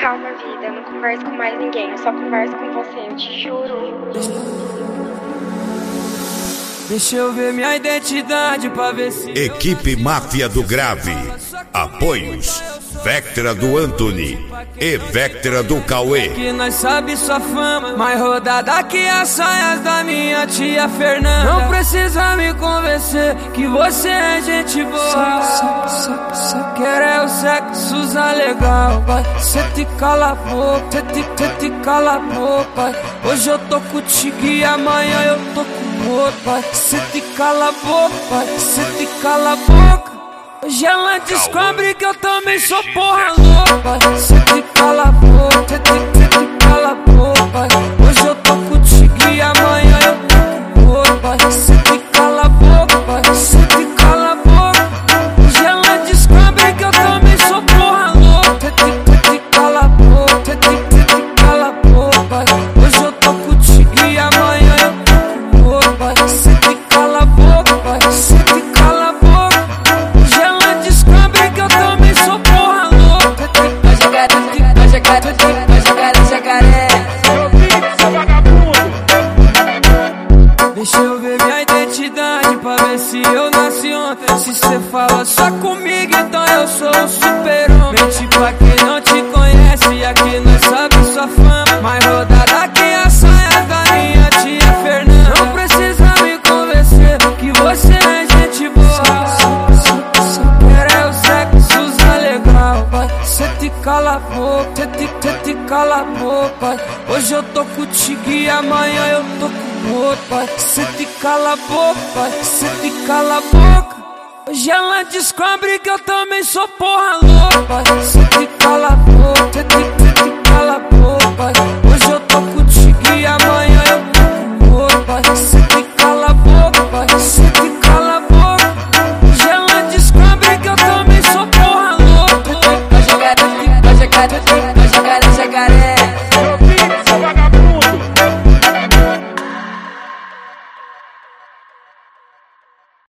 Calma, vida, eu não converso com mais ninguém, eu só converso com você, eu te juro. Deixa eu ver minha identidade pra ver se... Equipe Máfia do Grave. Apoios Vectra do Anthony e Vectra do Cauê. Que nós sabe sua fama, mais rodada que as saias da minha tia Fernanda. Não precisa me convencer que você é gente boa. Só quer é o sexo usar legal, vai. Cê te cala a boca, cê te cala a boca. Hoje eu tô contigo e amanhã eu tô com outro, vai. Cê te cala a boca, cê te cala a boca. Hoje ela descobre que eu também sou porra louca. Cê te cala a boca, cê te cala a boca. Hoje eu tô contigo e amanhã eu tô com outro. Cê te cala a boca, cê te cala a boca. Hoje ela descobre que eu também sou porra louca. Cê te cala a boca, cê te cala a boca. Hoje eu tô contigo e amanhã eu tô com outro. Cê te cala a boca, cê te cala a boca. Deixa eu ver minha identidade pra ver se eu nasci ontem. Se cê fala só comigo, então eu sou um super-homem. Mente pra quem não te conhece, aqui nós sabe sua fama. Mais rodada que a saia da minha tia Fernanda. Não precisa me convencer que você é gente boa. Só quer é o sexo usar legal, vai. Cê te cala a boca, cê te cala a boca. Hoje eu tô contigo e amanhã eu tô com outro, vai. Cê te cala a boca, cê te cala a boca. Hoje ela descobre que eu também sou porra louca. Cê te cala a